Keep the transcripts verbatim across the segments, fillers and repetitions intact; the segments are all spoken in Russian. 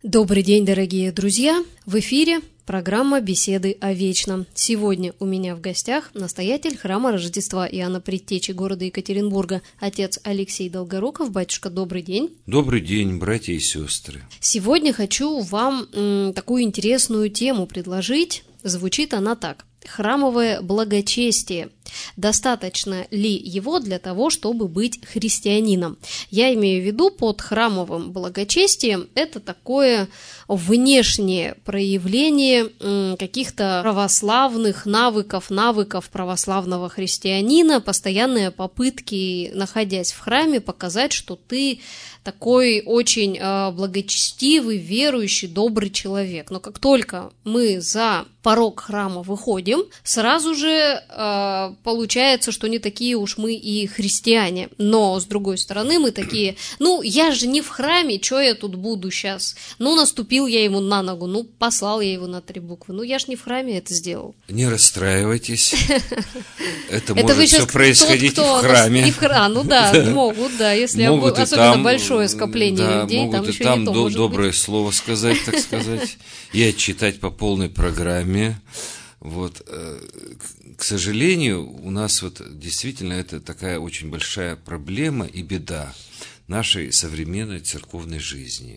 Добрый день, дорогие друзья! В эфире программа «Беседы о вечном». Сегодня у меня в гостях настоятель храма Рождества Иоанна Предтечи города Екатеринбурга, отец Алексей Долгоруков. Батюшка, добрый день! Добрый день, братья и сестры! Сегодня хочу вам м, такую интересную тему предложить. Звучит она так. Храмовое благочестие. Достаточно ли его для того, чтобы быть христианином? Я имею в виду под храмовым благочестием это такое внешнее проявление каких-то православных навыков, навыков православного христианина, постоянные попытки, находясь в храме, показать, что ты такой очень благочестивый, верующий, добрый человек. Но как только мы за порог храма выходим, сразу же э, получается, что не такие уж мы и христиане. Но, с другой стороны, мы такие, ну, я же не в храме, что я тут буду сейчас? Ну, наступил я ему на ногу, ну, послал я его на три буквы. Ну, я же не в храме это сделал. Не расстраивайтесь. Это может все происходить в храме. Не в храме, ну да, могут, да, если особенно большое скопление людей, там еще не то может быть. Доброе слово сказать, так сказать, и отчитать по полной программе. Вот, к сожалению, у нас вот действительно это такая очень большая проблема и беда нашей современной церковной жизни,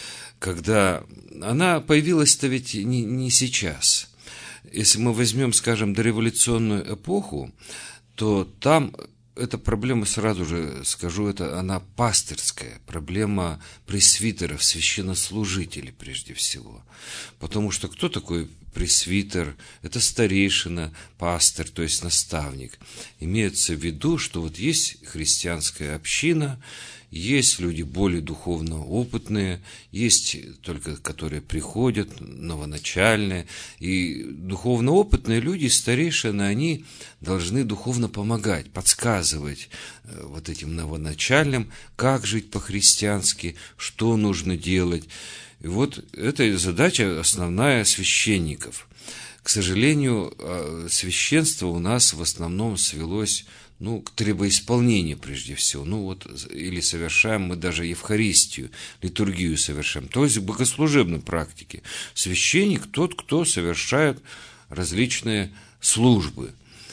когда она появилась-то ведь не, не сейчас. Если мы возьмем, скажем, дореволюционную эпоху, то там эта проблема, сразу же скажу, это она пастырская, проблема пресвитеров, священнослужителей прежде всего. Потому что кто такой пресвитер? Это старейшина, пастырь, то есть наставник. Имеется в виду, что вот есть христианская община, есть люди более духовно опытные, есть только, которые приходят, новоначальные, и духовно опытные люди, старейшины, они должны духовно помогать, подсказывать вот этим новоначальным, как жить по-христиански, что нужно делать. И вот эта задача основная священников. К сожалению, священство у нас в основном свелось ну, к требоисполнению прежде всего. Ну вот, или совершаем мы даже Евхаристию, литургию совершаем. То есть в богослужебной практике священник тот, кто совершает различные службы.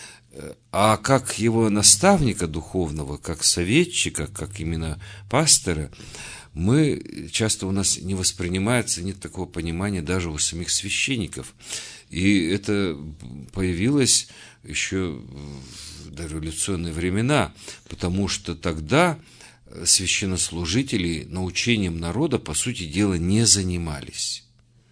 А как его наставника духовного, как советчика, как именно пастора, мы часто у нас не воспринимается, нет такого понимания даже у самих священников. И это появилось еще в дореволюционные времена, потому что тогда священнослужители научением народа, по сути дела, не занимались.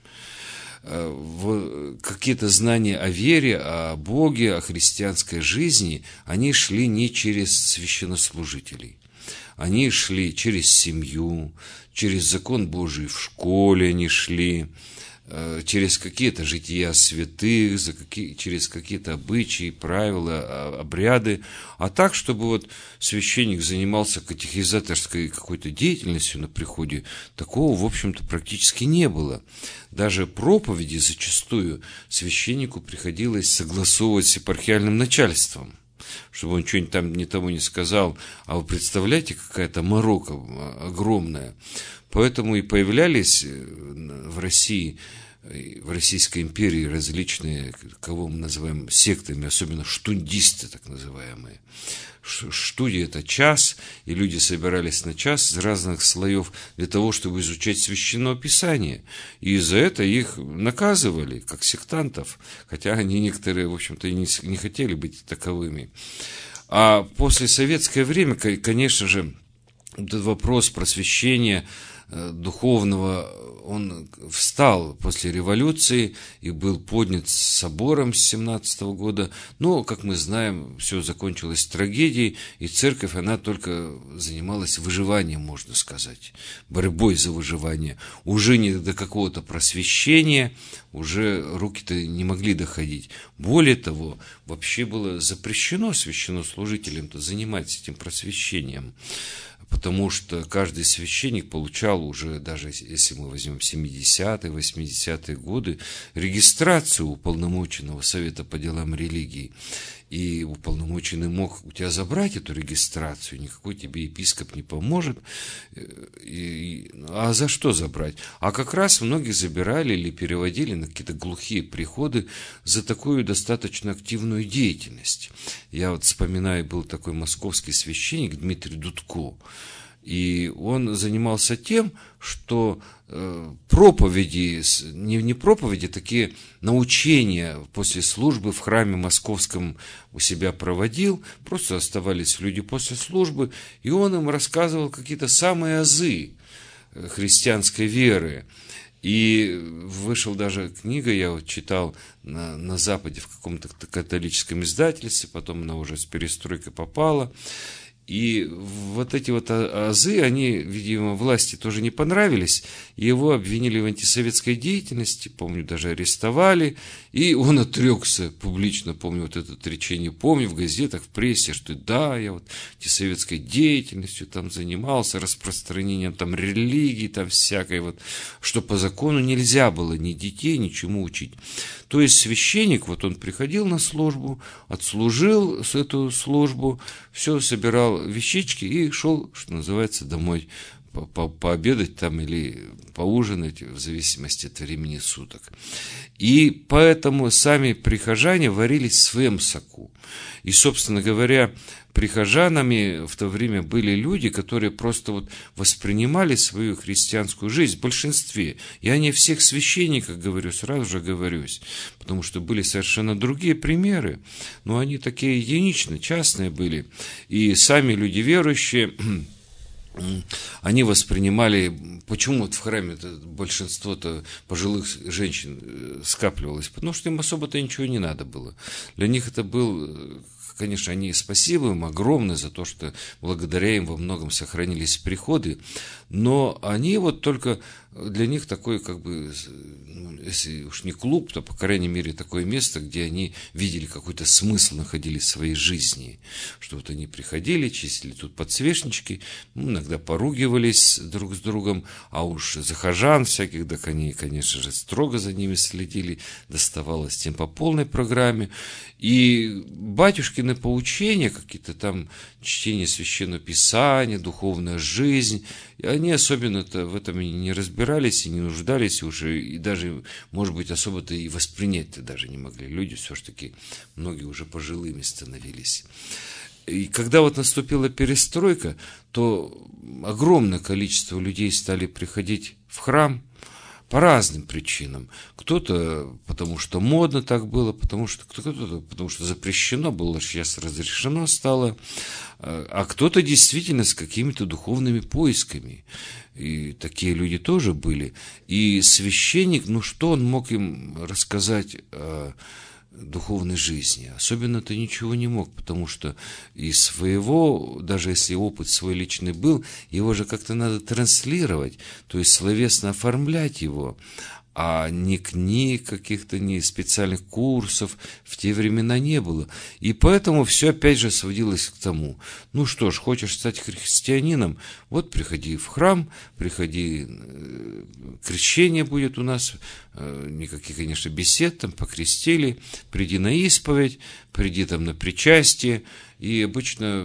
Какие-то знания о вере, о Боге, о христианской жизни, они шли не через священнослужителей. Они шли через семью, через закон Божий в школе они шли, через какие-то жития святых, через какие-то обычаи, правила, обряды. А так, чтобы вот священник занимался катехизаторской какой-то деятельностью на приходе, такого, в общем-то, практически не было. Даже проповеди зачастую священнику приходилось согласовывать с епархиальным начальством, чтобы он что-нибудь там не того не сказал. А вы представляете, какая-то морока огромная. Поэтому и появлялись в России, в Российской империи различные, кого мы называем сектами, особенно штундисты так называемые. Штудия – это час, и люди собирались на час из разных слоев для того, чтобы изучать Священное Писание. И за это их наказывали, как сектантов, хотя они некоторые, в общем-то, и не, не хотели быть таковыми. А после советское время, конечно же, этот вопрос просвещения духовного, он встал после революции и был поднят собором с семнадцатого года. Но, как мы знаем, все закончилось трагедией, и церковь, она только занималась выживанием, можно сказать, борьбой за выживание. Уже не до какого-то просвещения, уже руки-то не могли доходить. Более того, вообще было запрещено священнослужителям-то заниматься этим просвещением. Потому что каждый священник получал уже, даже если мы возьмем семидесятые, восьмидесятые годы, регистрацию уполномоченного Совета по делам религии. и уполномоченный мог у тебя забрать эту регистрацию, никакой тебе епископ не поможет. И, а за что забрать? А как раз многие забирали или переводили на какие-то глухие приходы за такую достаточно активную деятельность. Я вот вспоминаю, был такой московский священник Дмитрий Дудко, и он занимался тем, что э, проповеди, не, не проповеди, такие научения после службы в храме московском у себя проводил, просто оставались люди после службы, и он им рассказывал какие-то самые азы христианской веры. И вышла даже книга, я вот читал на, на Западе в каком-то католическом издательстве, потом она уже с перестройкой попала. И вот эти вот азы, они, видимо, власти тоже не понравились. Его обвинили в антисоветской деятельности, помню, даже арестовали. И он отрекся публично, помню, вот это отречение, помню в газетах, в прессе, что да, я вот антисоветской деятельностью там занимался, распространением там религии, там всякой вот, что по закону нельзя было ни детей, ничему учить. То есть священник, вот он приходил на службу, отслужил эту службу, все, собирал вещички и шел, что называется, домой по по пообедать там или поужинать, в зависимости от времени суток. И поэтому сами прихожане варились в своем соку. И, собственно говоря, прихожанами в то время были люди, которые просто вот воспринимали свою христианскую жизнь в большинстве. Я не всех священников говорю, сразу же говорюсь, потому что были совершенно другие примеры, но они такие единичные, частные были. И сами люди верующие, они воспринимали, почему вот в храме большинство-то пожилых женщин скапливалось, потому что им особо-то ничего не надо было. Для них это был, конечно, они спасибо им огромное за то, что благодаря им во многом сохранились приходы, но они вот только, для них такой, как бы, ну, если уж не клуб, то, по крайней мере, такое место, где они видели какой-то смысл, находили в своей жизни, что вот они приходили, чистили тут подсвечнички, ну, иногда поругивались друг с другом, а уж захожан всяких, да, они, конечно же, строго за ними следили, доставалось тем по полной программе, и батюшкины поучения, какие-то там чтение Священного Писания, духовная жизнь, и они особенно-то в этом не разбирались и не нуждались уже, и даже, может быть, особо-то и воспринять-то даже не могли. Люди все-таки, многие уже пожилыми становились. И когда вот наступила перестройка, то огромное количество людей стали приходить в храм по разным причинам. Кто-то потому что модно так было, потому что кто-то потому что запрещено было, сейчас разрешено стало, а кто-то действительно с какими-то духовными поисками. И такие люди тоже были. И священник, ну что он мог им рассказать о духовной жизни? Особенно-то ничего не мог, потому что из своего, даже если опыт свой личный был, его же как-то надо транслировать, то есть словесно оформлять его, а ни книг каких-то, ни специальных курсов в те времена не было. И поэтому все опять же сводилось к тому, ну что ж, хочешь стать христианином, вот приходи в храм, приходи, крещение будет у нас, никаких, конечно, бесед, там покрестили, приди на исповедь, приди там на причастие, и обычно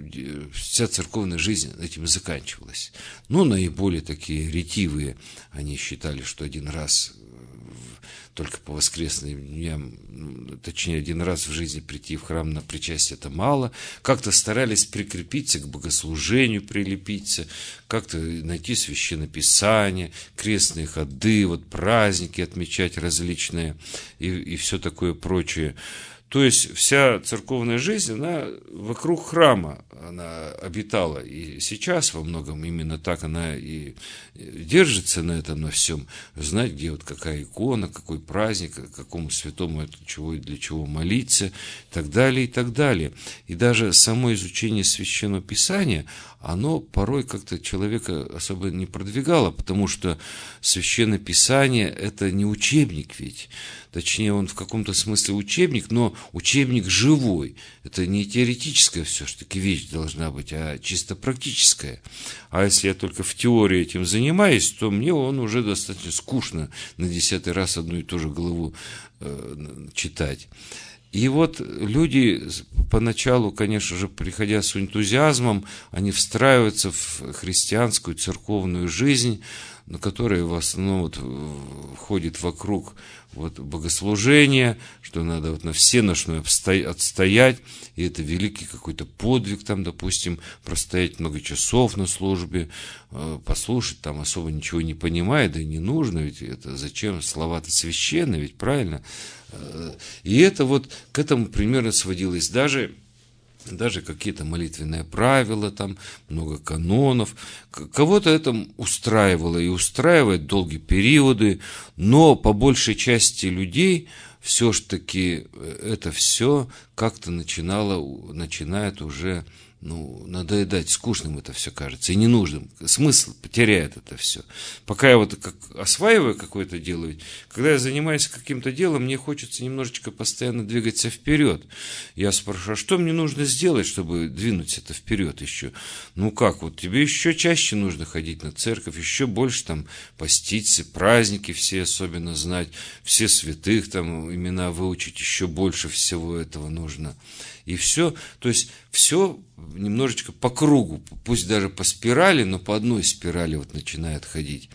вся церковная жизнь этим и заканчивалась. Но наиболее такие ретивые, они считали, что один раз, только по воскресным дням, точнее, один раз в жизни прийти в храм на причастие — это мало. Как-то старались прикрепиться к богослужению, прилепиться, как-то найти священное писание, крестные ходы, вот праздники отмечать различные и, и все такое прочее. То есть вся церковная жизнь, она вокруг храма она обитала. И сейчас во многом именно так она и держится на этом, на всем. Знать, где вот какая икона, какой праздник, какому святому это чего и для чего молиться, и так далее, и так далее. И даже само изучение Священного Писания, оно порой как-то человека особо не продвигало, потому что Священное Писание — это не учебник ведь. Точнее, он в каком-то смысле учебник, но учебник живой. Это не теоретическая все-таки вещь должна быть, а чисто практическая. А если я только в теории этим занимаюсь, то мне он уже достаточно скучно на десятый раз одну и ту же главу э, читать. И вот люди поначалу, конечно же, приходя с энтузиазмом, они встраиваются в христианскую церковную жизнь, на которой в основном вот ходит вокруг вот богослужения, что надо вот на всенощную отстоять, и это великий какой-то подвиг, там, допустим, простоять много часов на службе, послушать, там особо ничего не понимая, да и не нужно, ведь это зачем, слова-то священные, ведь правильно? И это вот к этому примерно сводилось. Даже Даже какие-то молитвенные правила, там много канонов. Кого-то это устраивало и устраивает долгие периоды, но по большей части людей все-таки это все как-то начинало, начинает уже ну, надоедать, скучным это все кажется, и ненужным. Смысл потеряет это все. Пока я вот как осваиваю какое-то дело, ведь, когда я занимаюсь каким-то делом, мне хочется немножечко постоянно двигаться вперед. Я спрашиваю, а что мне нужно сделать, чтобы двинуть это вперед еще? Ну как, вот тебе еще чаще нужно ходить на церковь, еще больше там поститься, праздники все особенно знать, все святых там имена выучить, еще больше всего этого нужно. И все, то есть все немножечко по кругу, пусть даже по спирали, но по одной спирали вот начинает ходить.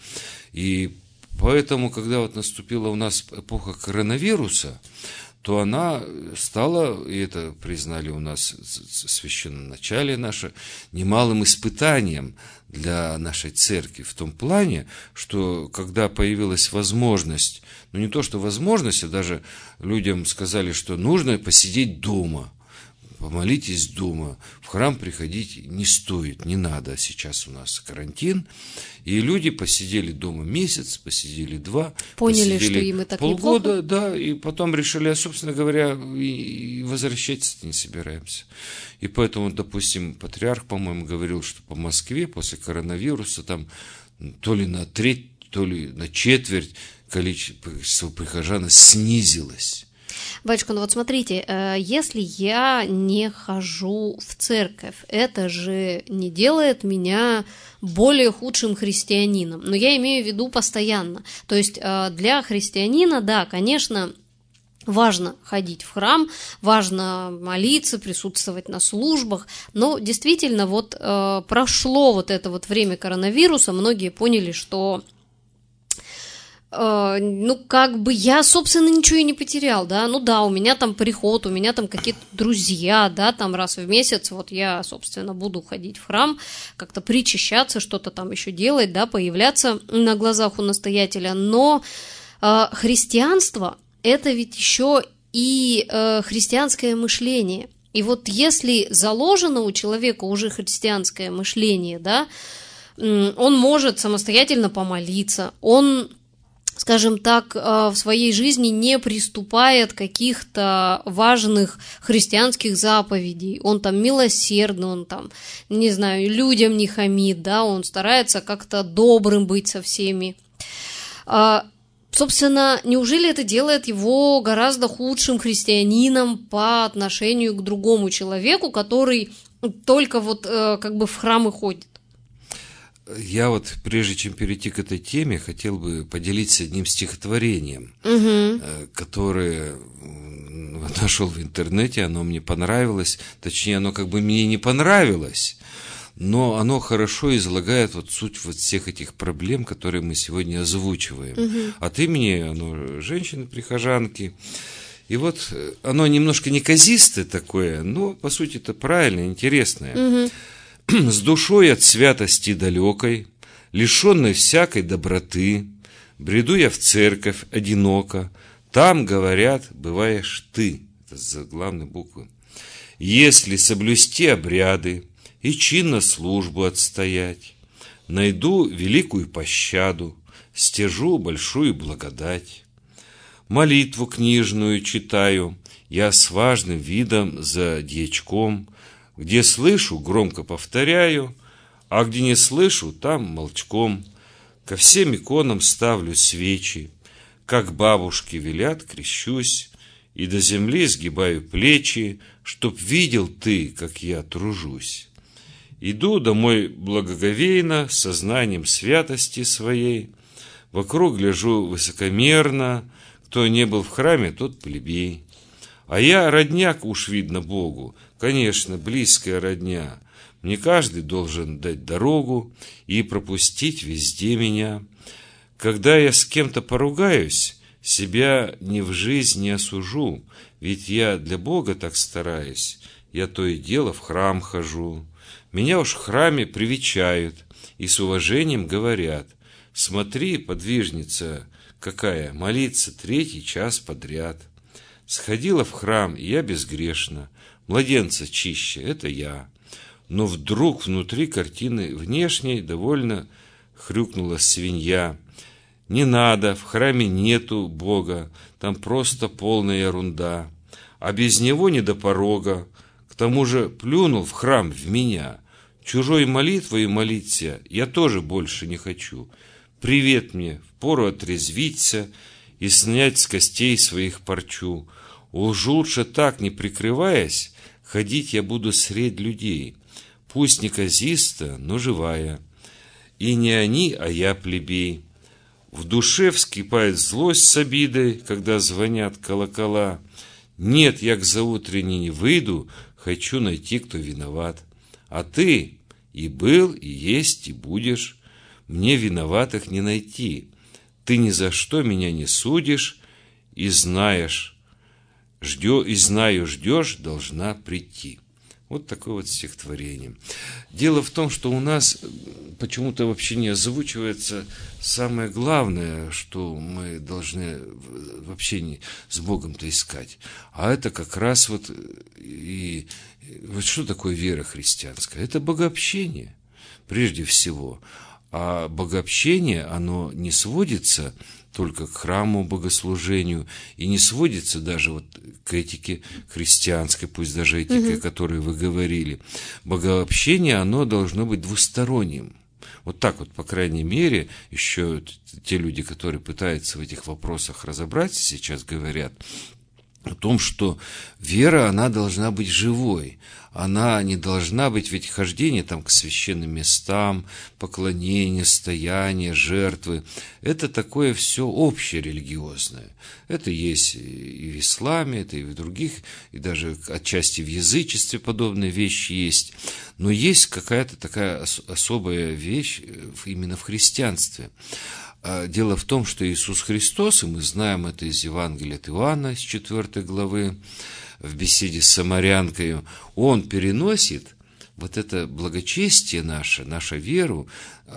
И поэтому, когда вот наступила у нас эпоха коронавируса, то она стала, и это признали у нас священноначалие наше, немалым испытанием для нашей церкви в том плане, что когда появилась возможность, ну не то что возможность, а даже людям сказали, что нужно посидеть дома, помолитесь дома, в храм приходить не стоит, не надо. Сейчас у нас карантин, и люди посидели дома месяц, посидели два, поняли, что им и так полгода, неплохо. Да, и потом решили, а, собственно говоря, и возвращаться не собираемся. И поэтому, допустим, патриарх, по-моему, говорил, что по Москве после коронавируса там то ли на треть, то ли на четверть количество прихожан снизилось. Батюшка, ну вот смотрите, если я не хожу в церковь, это же не делает меня более худшим христианином. Но я имею в виду постоянно. То есть для христианина, да, конечно, важно ходить в храм, важно молиться, присутствовать на службах, но действительно вот прошло вот это вот время коронавируса, многие поняли, что ну, как бы я, собственно, ничего и не потерял, да, ну да, у меня там приход, у меня там какие-то друзья, да, там раз в месяц вот я, собственно, буду ходить в храм, как-то причащаться, что-то там еще делать, да, появляться на глазах у настоятеля, но э, христианство – это ведь еще и э, христианское мышление, и вот если заложено у человека уже христианское мышление, да, он может самостоятельно помолиться, он, скажем так, в своей жизни не приступает каких-то важных христианских заповедей. Он там милосердный, он там, не знаю, людям не хамит, да, он старается как-то добрым быть со всеми. Собственно, неужели это делает его гораздо худшим христианином по отношению к другому человеку, который только вот как бы в храм и ходит? Я вот, прежде чем перейти к этой теме, хотел бы поделиться одним стихотворением, угу. которое нашел в интернете, оно мне понравилось, точнее, оно как бы мне не понравилось, но оно хорошо излагает вот суть вот всех этих проблем, которые мы сегодня озвучиваем. Угу. От имени оно женщины-прихожанки. И вот оно немножко неказистое такое, но, по сути, это правильное, интересное. Угу. С душой от святости далекой, лишенной всякой доброты, бреду я в церковь одиноко, там, говорят, бываешь ты, это с заглавной буквы. Если соблюсти обряды и чинно службу отстоять, найду великую пощаду, стяжу большую благодать. Молитву книжную читаю я с важным видом за дьячком, где слышу, громко повторяю, а где не слышу, там молчком. Ко всем иконам ставлю свечи, как бабушки велят, крещусь, и до земли сгибаю плечи, чтоб видел ты, как я тружусь. Иду домой благоговейно, сознанием святости своей, вокруг гляжу высокомерно, кто не был в храме, тот плебей. А я родняк уж, видно, Богу, конечно, близкая родня. Мне каждый должен дать дорогу и пропустить везде меня. Когда я с кем-то поругаюсь, себя ни в жизнь не осужу, ведь я для Бога так стараюсь, я то и дело в храм хожу. Меня уж в храме привечают и с уважением говорят: смотри, подвижница какая, молиться третий час подряд. Сходила в храм, и я безгрешна, младенца чище, это я. Но вдруг внутри картины внешней довольно хрюкнула свинья. Не надо, в храме нету Бога, там просто полная ерунда. А без него не до порога, к тому же плюнул в храм в меня. Чужой молитвой молиться я тоже больше не хочу. Привет мне, впору отрезвиться и снять с костей своих парчу. Уж лучше так, не прикрываясь, ходить я буду средь людей. Пусть неказиста, но живая. И не они, а я плебей. В душе вскипает злость с обидой, когда звонят колокола. Нет, я к заутренне не выйду, хочу найти, кто виноват. А ты и был, и есть, и будешь. Мне виноватых не найти. Ты ни за что меня не судишь, и знаешь, ждё, и знаю, ждешь, должна прийти. Вот такое вот стихотворение. Дело в том, что у нас почему-то вообще не озвучивается самое главное, что мы должны вообще не с Богом-то искать. А это как раз вот и вот что такое вера христианская? Это богообщение, прежде всего. А богообщение, оно не сводится только к храму, богослужению, и не сводится даже вот к этике христианской, пусть даже этике, угу. о которой вы говорили. Богообщение, оно должно быть двусторонним. Вот так вот, по крайней мере, еще те люди, которые пытаются в этих вопросах разобраться, сейчас говорят о том, что вера, она должна быть живой. Она не должна быть, ведь хождение там к священным местам, поклонение, стояние, жертвы. Это такое все общерелигиозное. Это есть и в исламе, это и в других, и даже отчасти в язычестве подобные вещи есть. Но есть какая-то такая особая вещь именно в христианстве. Дело в том, что Иисус Христос, и мы знаем это из Евангелия от Иоанна, с четвёртой главы, в беседе с самарянкой, Он переносит вот это благочестие наше, нашу веру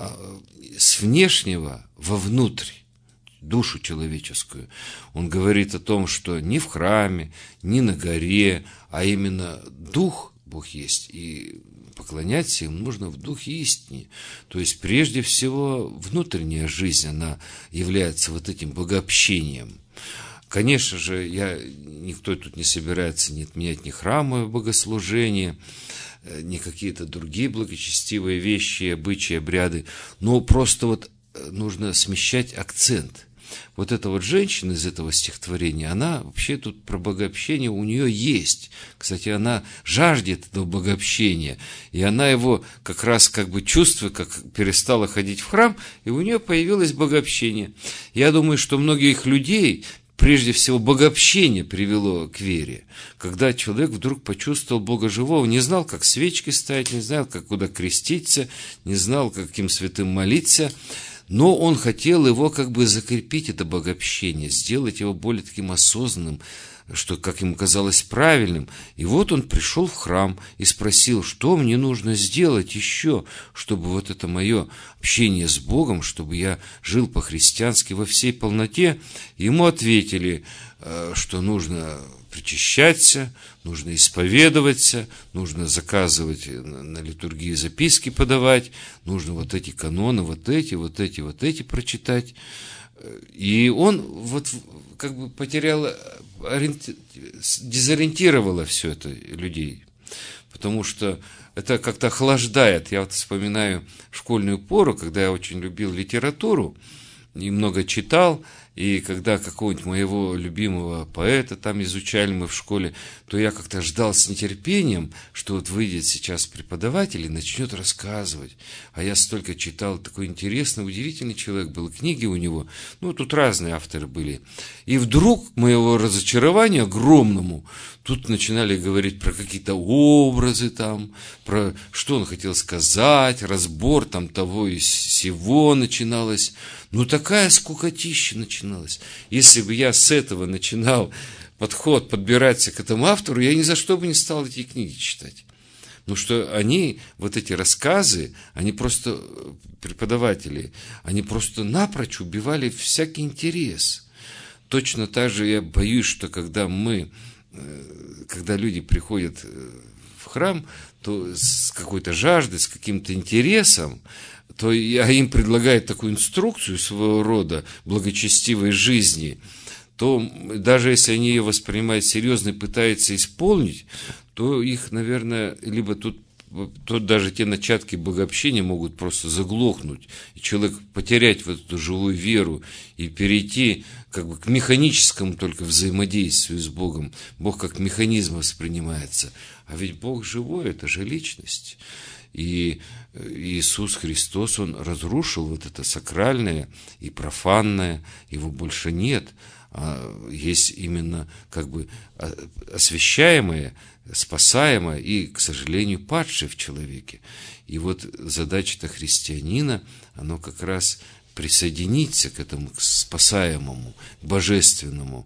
с внешнего вовнутрь, душу человеческую. Он говорит о том, что не в храме, не на горе, а именно Дух Бог есть, и поклоняться им нужно в духе истине. То есть, прежде всего, внутренняя жизнь, она является вот этим богообщением. Конечно же, я, никто тут не собирается не отменять ни храмовое богослужение, ни какие-то другие благочестивые вещи, обычаи, обряды, но просто вот нужно смещать акцент. Вот эта вот женщина из этого стихотворения, она вообще тут про богообщение у нее есть. Кстати, она жаждет этого богообщения, и она его как раз как бы чувствует, как перестала ходить в храм, и у нее появилось богообщение. Я думаю, что многих людей прежде всего богообщение привело к вере, когда человек вдруг почувствовал Бога живого, не знал, как свечки ставить, не знал, как куда креститься, не знал, каким святым молиться, но он хотел его как бы закрепить, это богообщение, сделать его более таким осознанным, что, как ему казалось, правильным. И вот он пришел в храм и спросил, что мне нужно сделать еще, чтобы вот это мое общение с Богом, чтобы я жил по-христиански во всей полноте. Ему ответили, что нужно причащаться, нужно исповедоваться, нужно заказывать на литургии записки подавать, нужно вот эти каноны, вот эти, вот эти, вот эти прочитать. И он вот как бы потерял, ориенти... дезориентировало все это людей, потому что это как-то охлаждает. Я вот вспоминаю школьную пору, когда я очень любил литературу и много читал, И когда какого-нибудь моего любимого поэта там изучали мы в школе, то я как-то ждал с нетерпением, что вот выйдет сейчас преподаватель и начнет рассказывать. А я столько читал, такой интересный, удивительный человек был, книги у него, ну, тут разные авторы были. И вдруг, к моему разочарованию огромному, тут начинали говорить про какие-то образы там, про что он хотел сказать, разбор там того и сего начиналось. Ну, такая скукотища начиналась. Если бы я с этого начинал подход, подбираться к этому автору, я ни за что бы не стал эти книги читать. Ну, что они, вот эти рассказы, они просто, преподаватели, они просто напрочь убивали всякий интерес. Точно так же я боюсь, что когда мы, когда люди приходят в храм, то с какой-то жаждой, с каким-то интересом, то я им предлагаю такую инструкцию своего рода благочестивой жизни, то даже если они ее воспринимают серьезно и пытаются исполнить, то их, наверное, либо тут, тут даже те начатки богообщения могут просто заглохнуть, и человек потерять вот эту живую веру и перейти как бы к механическому только взаимодействию с Богом. Бог как механизм воспринимается. А ведь Бог живой, это же личность. И Иисус Христос, Он разрушил вот это сакральное и профанное, его больше нет. А есть именно как бы освящаемое, спасаемое и, к сожалению, падшее в человеке. И вот задача-то христианина, оно как раз присоединиться к этому, к спасаемому, к божественному.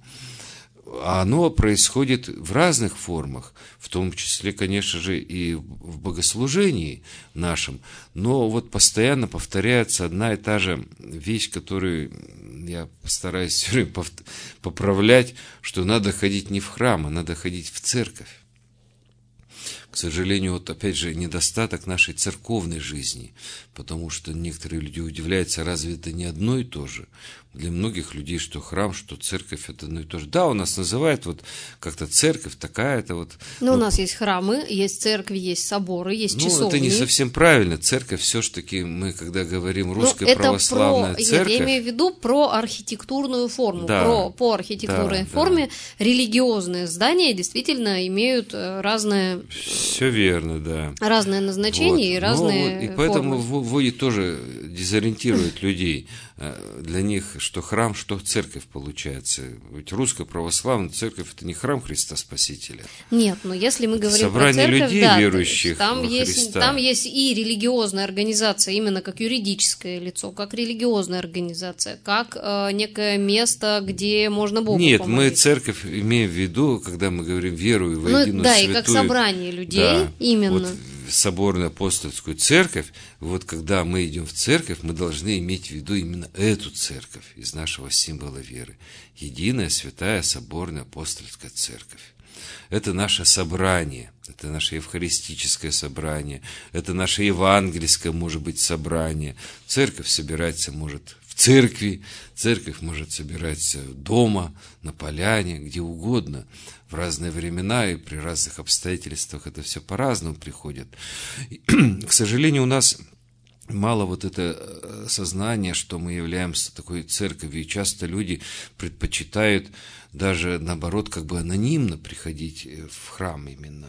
А оно происходит в разных формах, в том числе, конечно же, и в богослужении нашем. Но вот постоянно повторяется одна и та же вещь, которую я постараюсь все время поправлять, что надо ходить не в храм, а надо ходить в церковь. К сожалению, вот опять же недостаток нашей церковной жизни, потому что некоторые люди удивляются, разве это не одно и то же? Для многих людей, что храм, что церковь, это одно и то же. Да, у нас называют вот как-то церковь такая-то вот. Но, но у нас есть храмы, есть церкви, есть соборы, есть часовни. Ну, это не совсем правильно. Церковь все-таки, мы когда говорим русская ну, православная про, церковь. Нет, я имею в виду про архитектурную форму. Да, про, по архитектурной да, форме да. Религиозные здания действительно имеют разное... Все верно, да. Разное назначение вот. И разные ну, вот, И поэтому формы. вводит тоже дезориентирует людей. Для них что храм, что церковь получается. Ведь русская православная церковь – это не храм Христа Спасителя. Нет, но если мы это говорим собрание про церковь, людей, да, верующих там во есть, Христа. Там есть и религиозная организация, именно как юридическое лицо, как религиозная организация, как э, некое место, где можно Богу Нет, помолиться. мы церковь имеем в виду, когда мы говорим верую во ну, единую да, святую. Да, и как собрание людей, да, именно. Вот соборную апостольскую церковь, вот когда мы идем в церковь, мы должны иметь в виду именно эту церковь из нашего символа веры. Единая, святая, соборная апостольская церковь. Это наше собрание, это наше евхаристическое собрание, это наше евангельское, может быть, собрание. Церковь собирается, может, в церкви, церковь может собираться дома, на поляне, где угодно. В разные времена и при разных обстоятельствах это все по-разному приходит. И, к сожалению, у нас мало вот это сознание, что мы являемся такой церковью, и часто люди предпочитают даже, наоборот, как бы анонимно приходить в храм именно,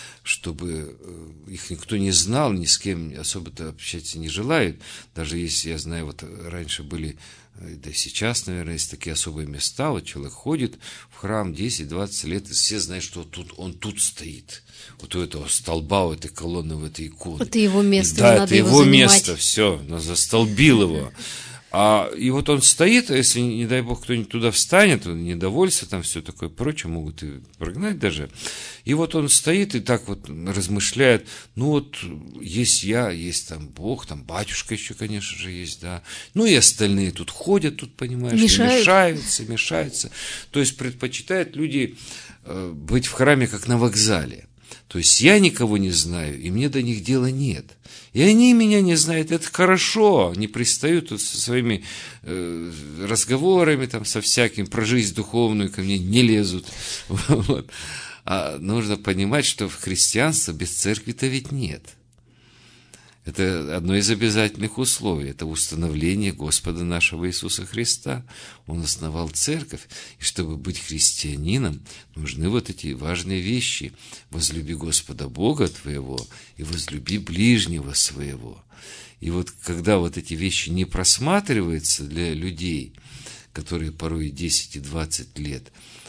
чтобы их никто не знал, ни с кем особо-то общаться не желают. Даже если, я знаю, вот раньше были, да и сейчас, наверное, есть такие особые места, вот человек ходит в храм десять-двадцать лет, и все знают, что тут, он тут стоит. Вот у этого столба, у этой колонны, у этой иконы. Это его место, да, не надо это его его занимать. место, все, застолбил его. А, и вот он стоит, а если, не дай бог, кто-нибудь туда встанет, недовольство, там все такое прочее, могут и прогнать даже. И вот он стоит и так вот размышляет, ну вот есть я, есть там Бог, там батюшка еще, конечно же, есть, да. Ну и остальные тут ходят, тут, понимаешь, Мешают. мешаются, мешаются. То есть предпочитают люди э, быть в храме, как на вокзале. То есть я никого не знаю, и мне до них дела нет. И они меня не знают, это хорошо, не пристают тут со своими э, разговорами, там, со всяким, про жизнь духовную ко мне не лезут. Вот. А нужно понимать, что в христианстве без церкви-то ведь нет. Это одно из обязательных условий. Это установление Господа нашего Иисуса Христа. Он основал церковь. И чтобы быть христианином, нужны вот эти важные вещи. Возлюби Господа Бога твоего и возлюби ближнего своего. И вот когда вот эти вещи не просматриваются для людей, которые порой десять и двадцать лет,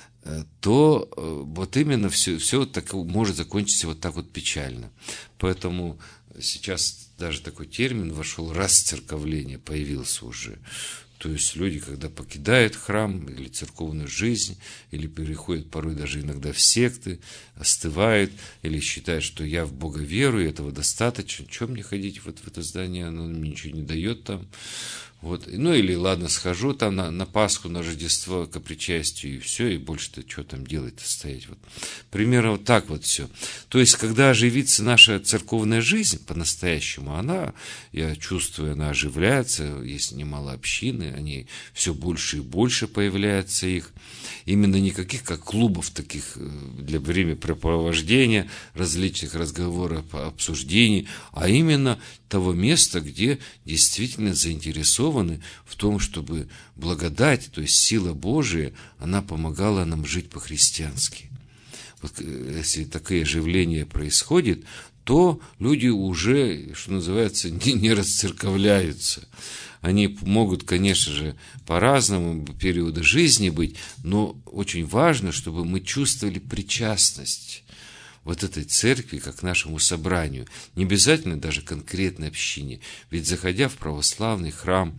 то вот именно все, все так может закончиться вот так вот печально. Поэтому сейчас даже такой термин вошел, расцерковление, появился уже. То есть люди, когда покидают храм или церковную жизнь, или переходят порой даже иногда в секты, остывают, или считают, что я в Бога верую, этого достаточно, чем мне ходить вот в это здание, оно мне ничего не дает там. Вот. Ну или ладно, схожу там на, на Пасху, на Рождество, к причастию, и все, и больше-то что там делать-то, стоять. Вот. Примерно вот так вот все. То есть, когда оживится наша церковная жизнь по-настоящему, она, я чувствую, она оживляется, есть немало общины, они все больше и больше появляется их. Именно никаких, как клубов таких для времяпрепровождения, различных разговоров, обсуждений, а именно того места, где действительно заинтересованы в том, чтобы благодать, то есть сила Божия, она помогала нам жить по-христиански. Вот если такое оживление происходит, то люди уже, что называется, не, не расцерковляются. Они могут, конечно же, по-разному периоды жизни быть, но очень важно, чтобы мы чувствовали причастность вот этой церкви, как к нашему собранию. Не обязательно даже конкретной общине. Ведь заходя в православный храм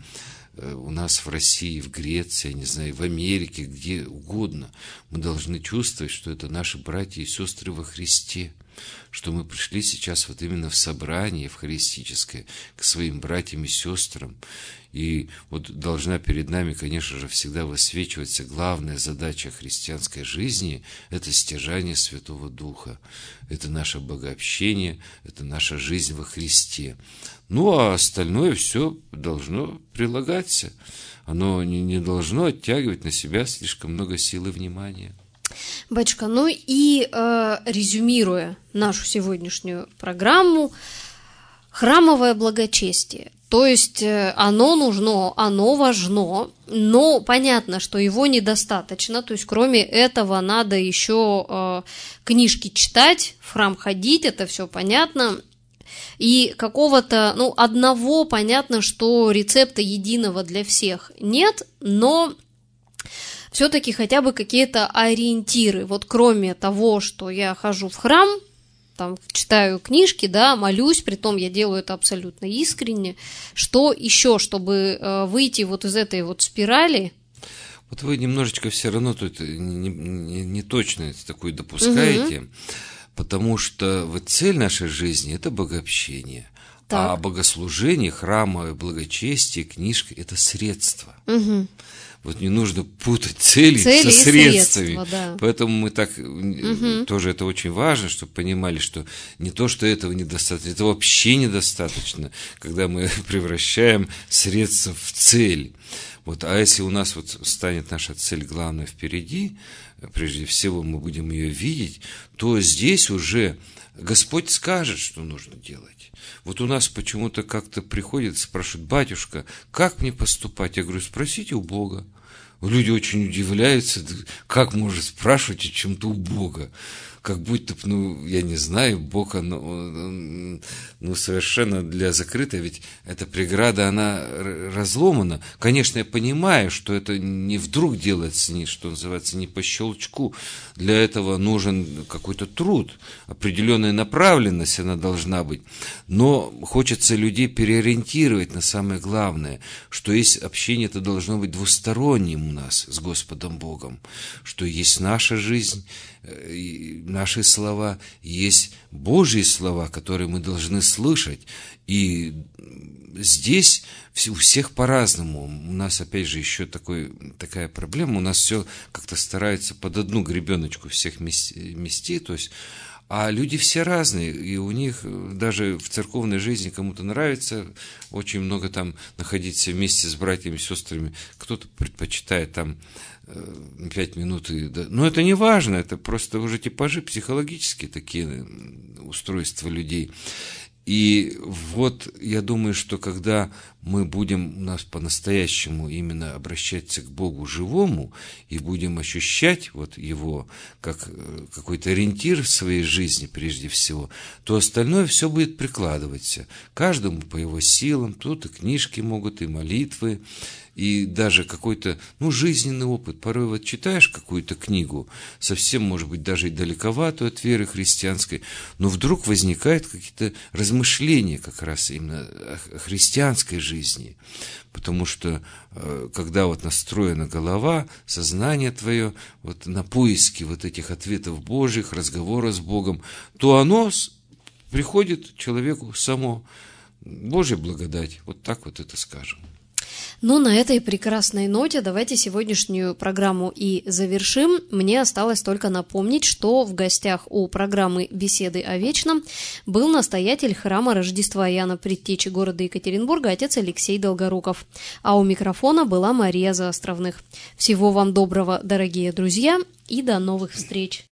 у нас в России, в Греции, не знаю, в Америке, где угодно, мы должны чувствовать, что это наши братья и сестры во Христе, что мы пришли сейчас вот именно в собрание евхаристическое к своим братьям и сестрам. И вот должна перед нами, конечно же, всегда высвечиваться главная задача христианской жизни – это стяжание Святого Духа. Это наше богообщение, это наша жизнь во Христе. Ну, а остальное все должно прилагаться. Оно не, не должно оттягивать на себя слишком много сил и внимания. Батюшка, ну и э, резюмируя нашу сегодняшнюю программу, храмовое благочестие. То есть оно нужно, оно важно, но понятно, что его недостаточно. То есть кроме этого надо еще э, книжки читать, в храм ходить, это все понятно. И какого-то, ну, одного понятно, что рецепта единого для всех нет, но все-таки хотя бы какие-то ориентиры. Вот кроме того, что я хожу в храм, там, читаю книжки, да, молюсь, притом я делаю это абсолютно искренне. Что еще, чтобы э, выйти вот из этой вот спирали? Вот вы немножечко все равно тут не, не, не точно такую допускаете, угу. Потому что вот цель нашей жизни – это богообщение. Так. А богослужение, храмовое благочестие, книжка – это средство. Угу. Вот не нужно путать цели, цели со средствами. Средства, да. Поэтому мы так, угу. тоже это очень важно, чтобы понимали, что не то, что этого недостаточно, это вообще недостаточно, когда мы превращаем средства в цель. Вот, а если у нас вот станет наша цель главная впереди, прежде всего мы будем ее видеть, то здесь уже Господь скажет, что нужно делать. Вот у нас почему-то как-то приходят, спрашивают: батюшка, как мне поступать? Я говорю: спросите у Бога. Люди очень удивляются, как может спрашивать о чем-то у Бога. Как будто, ну, я не знаю, Бог, он, он, ну, совершенно для закрытой, ведь эта преграда, она разломана. Конечно, я понимаю, что это не вдруг делается, не, что называется, не по щелчку. Для этого нужен какой-то труд, определенная направленность она должна быть. Но хочется людей переориентировать на самое главное, что есть общение, это должно быть двусторонним у нас с Господом Богом, что есть наша жизнь, наши слова, есть Божьи слова, которые мы должны слышать. И здесь у всех по-разному. У нас, опять же, еще такой, такая проблема. У нас все как-то стараются под одну гребеночку всех мести. То есть, а люди все разные. И у них даже в церковной жизни кому-то нравится очень много там находиться вместе с братьями и сестрами. Кто-то предпочитает там пять минут. И, да. Но это не важно, это просто уже типажи психологические такие устройства людей. И вот я думаю, что когда мы будем нас по-настоящему именно обращаться к Богу живому и будем ощущать вот Его как какой-то ориентир в своей жизни прежде всего, то остальное все будет прикладываться. Каждому по его силам. Тут и книжки могут, и молитвы, и даже какой-то, ну, жизненный опыт. Порой вот читаешь какую-то книгу, совсем, может быть, даже и далековатую от веры христианской, но вдруг возникают какие-то размышления как раз именно о христианской жизни. Потому что, когда вот настроена голова, сознание твое вот на поиски вот этих ответов Божьих, разговора с Богом, то оно приходит человеку само. Божья благодать. Вот так вот это скажем. Ну, на этой прекрасной ноте давайте сегодняшнюю программу и завершим. Мне осталось только напомнить, что в гостях у программы «Беседы о вечном» был настоятель храма Рождества Иоанна Предтечи города Екатеринбурга, отец Алексей Долгоруков. А у микрофона была Мария Заостровных. Всего вам доброго, дорогие друзья, и до новых встреч!